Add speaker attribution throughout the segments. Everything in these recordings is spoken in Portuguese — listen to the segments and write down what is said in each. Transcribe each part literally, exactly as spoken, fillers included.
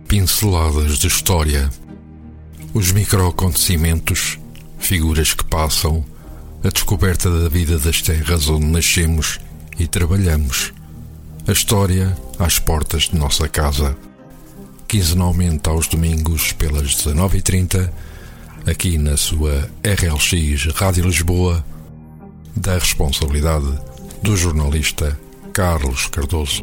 Speaker 1: Pinceladas de história. Os microacontecimentos, figuras que passam, a descoberta da vida das terras onde nascemos e trabalhamos. A história às portas de nossa casa. Quinzenalmente aos domingos pelas dezanove e trinta, aqui na sua R L X Rádio Lisboa, da responsabilidade do jornalista Carlos Cardoso.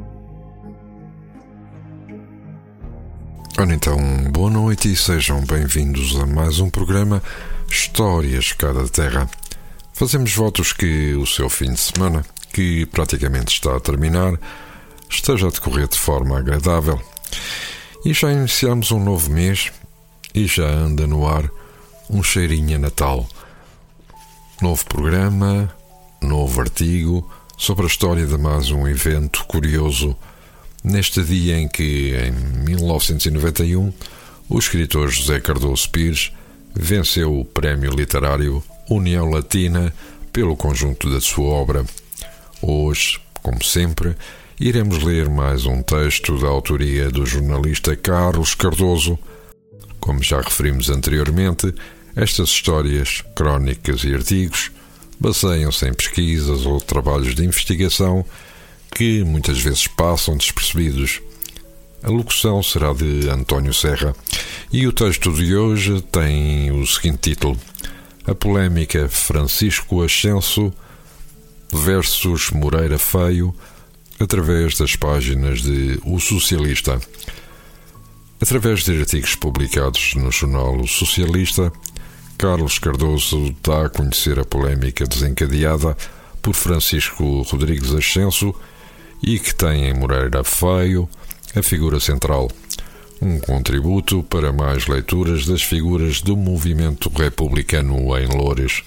Speaker 1: Ora então, boa noite e sejam bem-vindos a mais um programa Histórias Cada Terra. Fazemos votos que o seu fim de semana, que praticamente está a terminar, esteja a decorrer de forma agradável. E já iniciamos um novo mês e já anda no ar um cheirinho a Natal. Novo programa, novo artigo sobre a história de mais um evento curioso neste dia em que, em mil novecentos e noventa e um, o escritor José Cardoso Pires venceu o Prémio Literário União Latina pelo conjunto da sua obra. Hoje, como sempre, iremos ler mais um texto da autoria do jornalista Carlos Cardoso. Como já referimos anteriormente, estas histórias, crónicas e artigos baseiam-se em pesquisas ou trabalhos de investigação que muitas vezes passam despercebidos. A locução será de António Serra e o texto de hoje tem o seguinte título: A polémica Francisco Ascenso versus Moreira Feio, através das páginas de O Socialista. Através de artigos publicados no jornal O Socialista, Carlos Cardoso dá a conhecer a polémica desencadeada por Francisco Rodrigues Ascenso e que tem em Moreira Feio a figura central, um contributo para mais leituras das figuras do movimento republicano em Loures.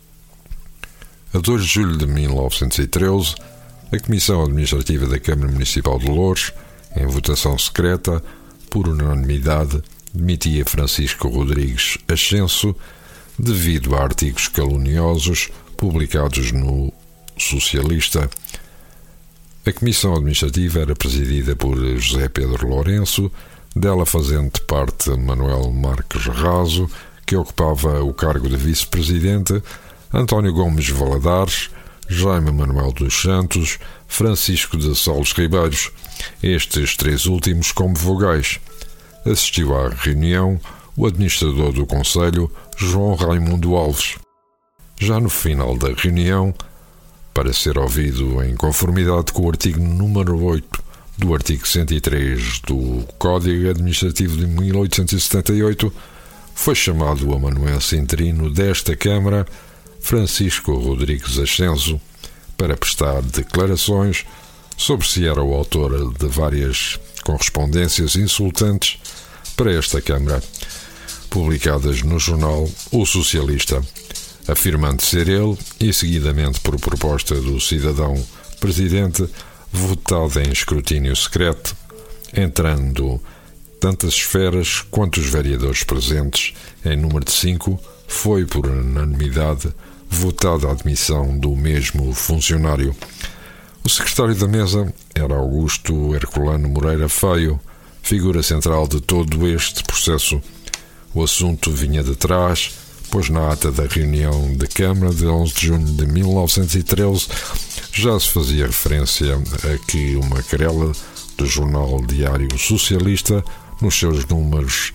Speaker 1: A dois de julho de mil novecentos e treze, a Comissão Administrativa da Câmara Municipal de Loures, em votação secreta, por unanimidade, demitia Francisco Rodrigues Ascenso devido a artigos caluniosos publicados no Socialista. A Comissão Administrativa era presidida por José Pedro Lourenço, dela fazendo parte Manuel Marques Raso, que ocupava o cargo de vice-presidente, António Gomes Valadares, Jaime Manuel dos Santos, Francisco de Solos Ribeiros, estes três últimos como vogais. Assistiu à reunião o administrador do Conselho, João Raimundo Alves. Já no final da reunião, para ser ouvido em conformidade com o artigo número oito do artigo cento e três do Código Administrativo de mil oitocentos e setenta e oito, foi chamado o amanuense interino desta Câmara, Francisco Rodrigues Ascenso, para prestar declarações sobre se era o autor de várias correspondências insultantes para esta Câmara, publicadas no jornal O Socialista, afirmando ser ele, e seguidamente por proposta do cidadão presidente, votado em escrutínio secreto, entrando tantas esferas quanto os vereadores presentes, em número de cinco, foi por unanimidade votada a admissão do mesmo funcionário. O secretário da mesa era Augusto Herculano Moreira Feio, figura central de todo este processo. O assunto vinha de trás, pois na ata da reunião da Câmara de onze de junho de mil novecentos e treze já se fazia referência a que uma querela do jornal Diário Socialista, nos seus números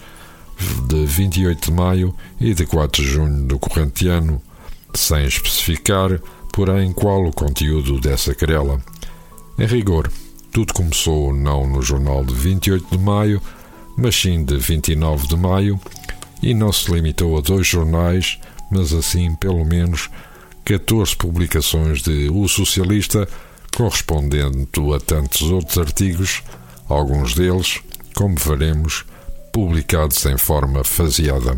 Speaker 1: de vinte e oito de maio e de quatro de junho do corrente ano, sem especificar, porém, qual o conteúdo dessa querela. Em rigor, tudo começou não no jornal de vinte e oito de maio, mas sim de vinte e nove de maio, e não se limitou a dois jornais, mas assim, pelo menos, catorze publicações de O Socialista, correspondendo a tantos outros artigos, alguns deles, como veremos, publicados em forma faseada.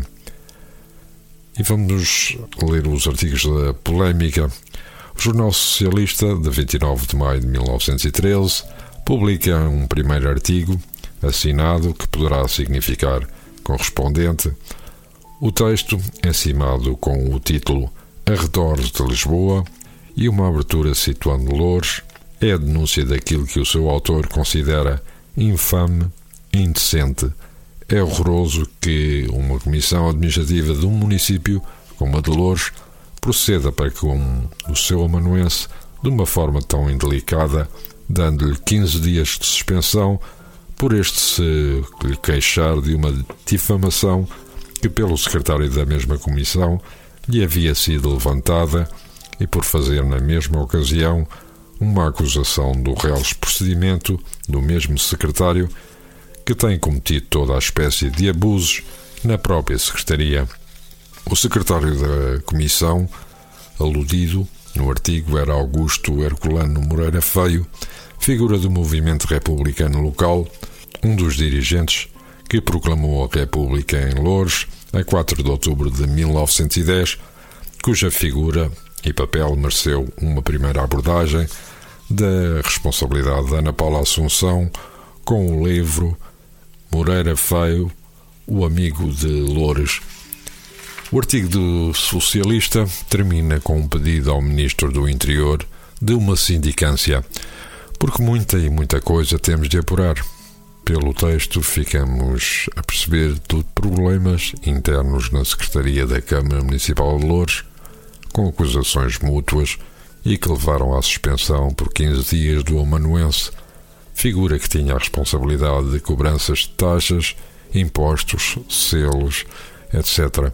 Speaker 1: E vamos ler os artigos da polémica. O Jornal Socialista, de vinte e nove de maio de mil novecentos e treze, publica um primeiro artigo, assinado, que poderá significar correspondente. O texto, encimado com o título Arredores de Lisboa e uma abertura situando Loures, é a denúncia daquilo que o seu autor considera infame, indecente É horroroso que uma comissão administrativa de um município, como a de Loures, proceda para com o seu amanuense de uma forma tão indelicada, dando-lhe quinze dias de suspensão por este se lhe queixar de uma difamação que pelo secretário da mesma comissão lhe havia sido levantada e por fazer na mesma ocasião uma acusação do reles procedimento do mesmo secretário que tem cometido toda a espécie de abusos na própria secretaria. O secretário da comissão aludido no artigo era Augusto Herculano Moreira Feio, figura do movimento republicano local, um dos dirigentes que proclamou a República em Loures a quatro de outubro de mil novecentos e dez, cuja figura e papel mereceu uma primeira abordagem da responsabilidade de Ana Paula Assunção com o livro Moreira Feio, o amigo de Loures. O artigo do Socialista termina com um pedido ao Ministro do Interior de uma sindicância, porque muita e muita coisa temos de apurar. Pelo texto ficamos a perceber de problemas internos na Secretaria da Câmara Municipal de Loures, com acusações mútuas e que levaram à suspensão por quinze dias do amanuense, figura que tinha a responsabilidade de cobranças de taxas, impostos, selos, etcétera,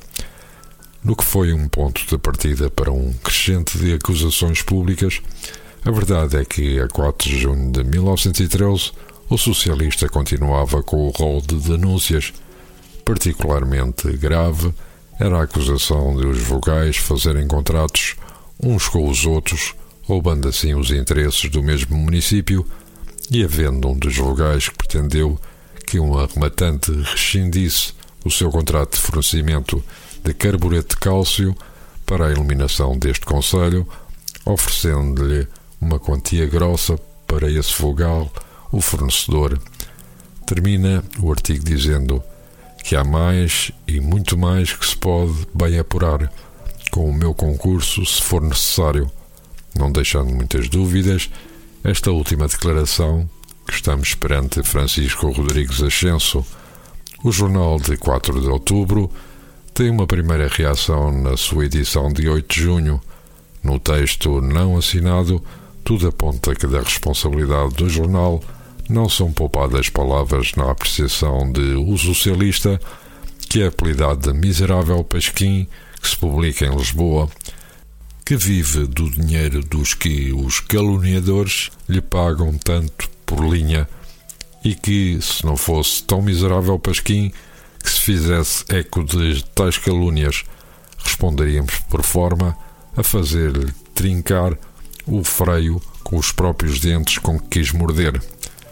Speaker 1: no que foi um ponto de partida para um crescente de acusações públicas. A verdade é que, a quatro de junho de mil novecentos e treze, o socialista continuava com o rol de denúncias. Particularmente grave era a acusação de os vogais fazerem contratos uns com os outros, roubando assim os interesses do mesmo município, e havendo um dos vogais que pretendeu que um arrematante rescindisse o seu contrato de fornecimento de carbureto de cálcio para a eliminação deste concelho, oferecendo-lhe uma quantia grossa para esse vogal, o fornecedor. Termina o artigo dizendo que há mais e muito mais que se pode bem apurar, com o meu concurso, se for necessário, não deixando muitas dúvidas. Esta última declaração, que estamos perante Francisco Rodrigues Ascenso. O jornal de quatro de outubro tem uma primeira reação na sua edição de oito de junho. No texto não assinado, tudo aponta que da responsabilidade do jornal não são poupadas palavras na apreciação de O Socialista, que é apelidado de miserável pasquim, que se publica em Lisboa, que vive do dinheiro dos que os caluniadores lhe pagam tanto por linha, e que, se não fosse tão miserável pasquim que se fizesse eco de tais calúnias, responderíamos por forma a fazer-lhe trincar o freio com os próprios dentes com que quis morder.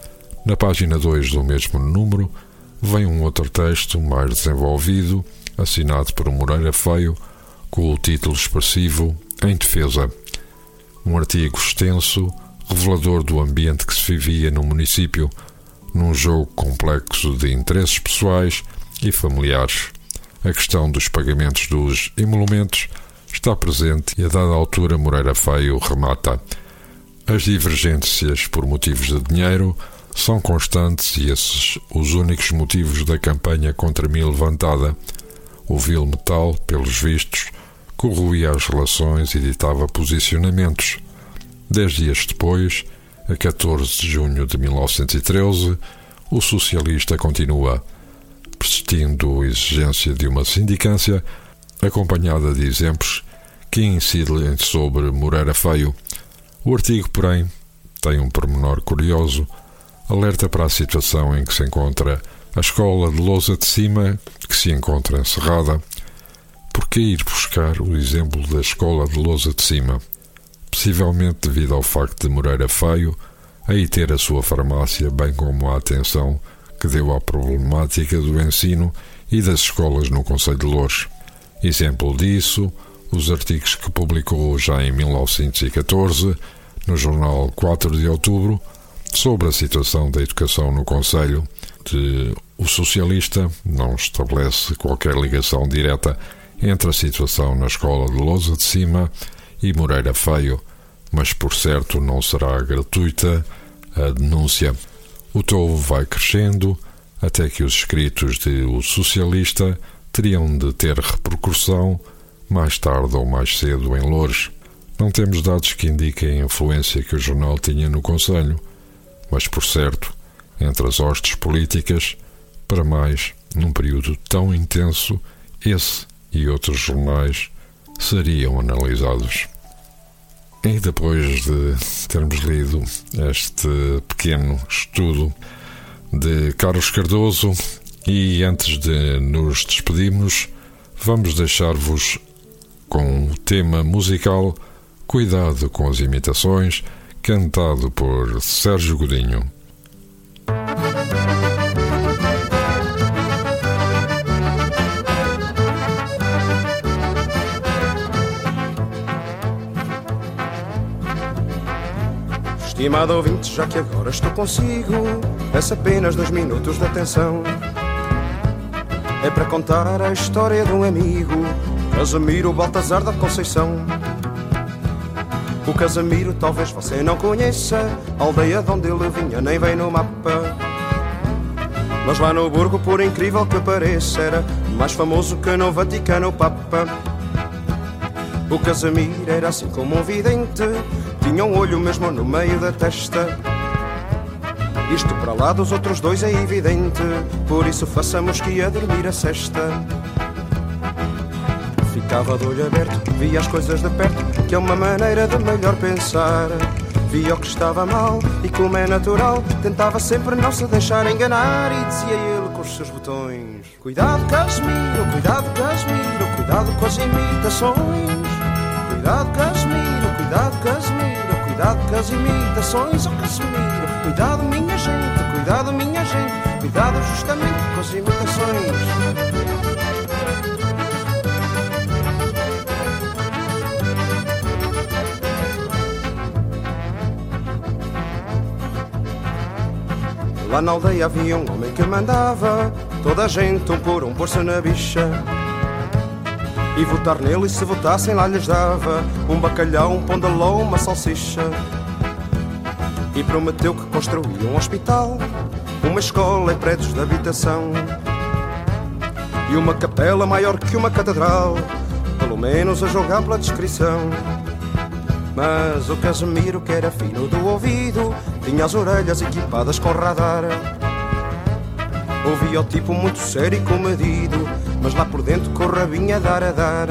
Speaker 1: Na página dois do mesmo número vem um outro texto mais desenvolvido, assinado por Moreira Feio, com o título expressivo Em Defesa. Um artigo extenso, revelador do ambiente que se vivia no município, num jogo complexo de interesses pessoais e familiares. A questão dos pagamentos dos emolumentos está presente e, a dada altura, Moreira Feio remata: as divergências por motivos de dinheiro são constantes e esses os únicos motivos da campanha contra mim levantada. O vil metal, pelos vistos, corroía as relações e ditava posicionamentos. Dez dias depois, a catorze de junho de mil novecentos e treze, o socialista continua, persistindo a exigência de uma sindicância, acompanhada de exemplos que incidem sobre Moreira Feio. O artigo, porém, tem um pormenor curioso, alerta para a situação em que se encontra a escola de Lousa de Cima, que se encontra encerrada. Por que ir buscar o exemplo da escola de Lousa de Cima? Possivelmente devido ao facto de Moreira Feio aí ter a sua farmácia, bem como a atenção que deu à problemática do ensino e das escolas no concelho de Loures. Exemplo disso, os artigos que publicou já em mil novecentos e catorze, no jornal quatro de outubro, sobre a situação da educação no concelho. De O Socialista não estabelece qualquer ligação direta entre a situação na escola de Lousa de Cima e Moreira Feio, mas por certo não será gratuita a denúncia. O tom vai crescendo, até que os escritos de O Socialista teriam de ter repercussão mais tarde ou mais cedo em Loures. Não temos dados que indiquem a influência que o jornal tinha no concelho, mas, por certo, entre as hostes políticas, para mais, num período tão intenso, esse e outros jornais seriam analisados. E depois de termos lido este pequeno estudo de Carlos Cardoso, e antes de nos despedirmos, vamos deixar-vos com o tema musical Cuidado com as Imitações, cantado por Sérgio Godinho.
Speaker 2: Estimado ouvinte, já que agora estou consigo, peço apenas dois minutos de atenção. É para contar a história de um amigo, Casimiro Baltazar da Conceição. O Casimiro talvez você não conheça, a aldeia de onde ele vinha nem vem no mapa. Mas lá no Burgo, por incrível que pareça, era mais famoso que no Vaticano o Papa. O Casimiro era assim como um vidente, tinha um olho mesmo no meio da testa. Isto para lá dos outros dois é evidente, por isso façamos que ia dormir a cesta. Ficava de olho aberto, via as coisas de perto, que é uma maneira de melhor pensar. Via o que estava mal e, como é natural, tentava sempre não se deixar enganar. E dizia ele com os seus botões: cuidado Casimiro, cuidado Casimiro, cuidado com as imitações. Cuidado Casimiro, cuidado Casimiro, cuidado com as imitações. Oh Casimiro, cuidado minha gente, cuidado minha gente, cuidado justamente com as imitações. Lá na aldeia havia um homem que mandava toda a gente um por um pôr-se na bicha e votar nele, e se votassem lá lhes dava um bacalhau, um pão de ló, uma salsicha. E prometeu que construía um hospital, uma escola e prédios de habitação e uma capela maior que uma catedral, pelo menos a jogar pela descrição. Mas o Casimiro, que era fino do ouvido, tinha as orelhas equipadas com radar. Ouvia o tipo muito sério e comedido, mas lá por dentro com o rabinho a dar a dar.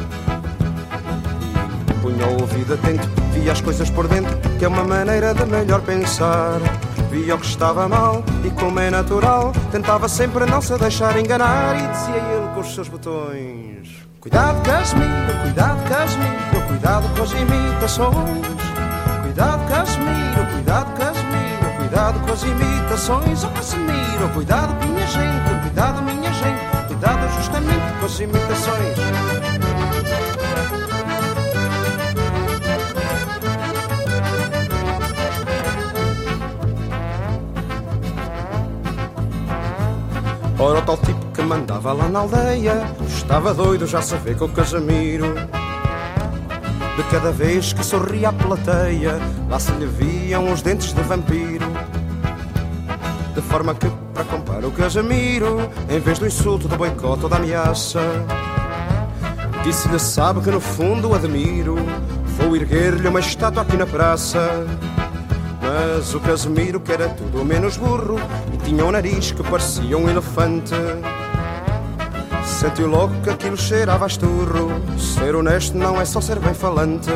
Speaker 2: Punha o ouvido atento, via as coisas por dentro, que é uma maneira de melhor pensar. Via o que estava mal e, como é natural, tentava sempre não se deixar enganar. E dizia ele com os seus botões: cuidado Casimiro, cuidado Casimiro, cuidado com as imitações. Cuidado Casimiro, cuidado Casimiro, cuidado com as imitações. Oh Casimiro, cuidado minha gente, cuidado minha gente, cuidado justamente com as imitações. Ora, o tal tipo que mandava lá na aldeia estava doido já se vê com o Casimiro. De cada vez que sorria à plateia, lá se lhe viam os dentes de vampiro. De forma que, para comprar o Casimiro, em vez do insulto, do boicote ou da ameaça, disse-lhe: sabe que no fundo o admiro, vou erguer-lhe uma estátua aqui na praça. Mas o Casimiro, que era tudo menos burro e tinha um nariz que parecia um elefante, sentiu logo que aquilo cheirava a esturro. Ser honesto não é só ser bem falante.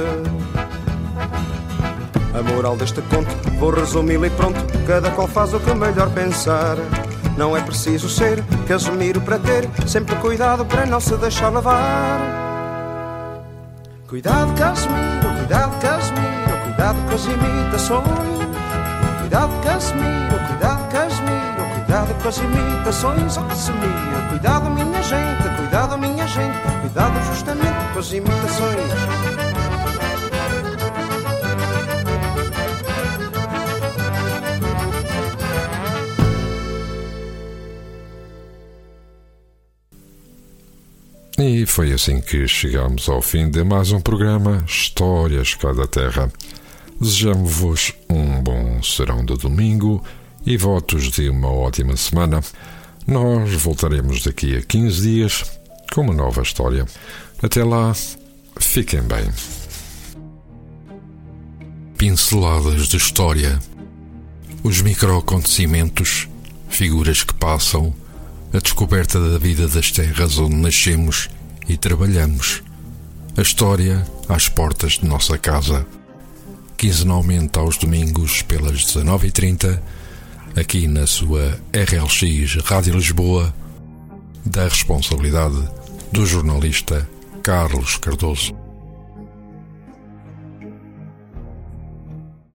Speaker 2: A moral deste conto vou resumi-lo e pronto, cada qual faz o que melhor pensar. Não é preciso ser Casimiro para ter sempre cuidado para não se deixar levar. Cuidado Casimiro, cuidado Casimiro, cuidado com as imitações. Cuidado Casimiro, cuidado Casimiro, cuidado com as imitações. Oh Casimiro, cuidado minha gente, cuidado minha gente, cuidado justamente com as imitações.
Speaker 1: E foi assim que chegamos ao fim de mais um programa Histórias Cá da Terra. Desejamos-vos um bom serão de domingo e votos de uma ótima semana. Nós voltaremos daqui a quinze dias com uma nova história. Até lá, fiquem bem. Pinceladas de história. Os micro-acontecimentos, figuras que passam, a descoberta da vida das terras onde nascemos e trabalhamos. A história às portas de nossa casa. Quinzenalmente aos domingos pelas dezanove e trinta, aqui na sua R L X Rádio Lisboa, da responsabilidade do jornalista Carlos Cardoso.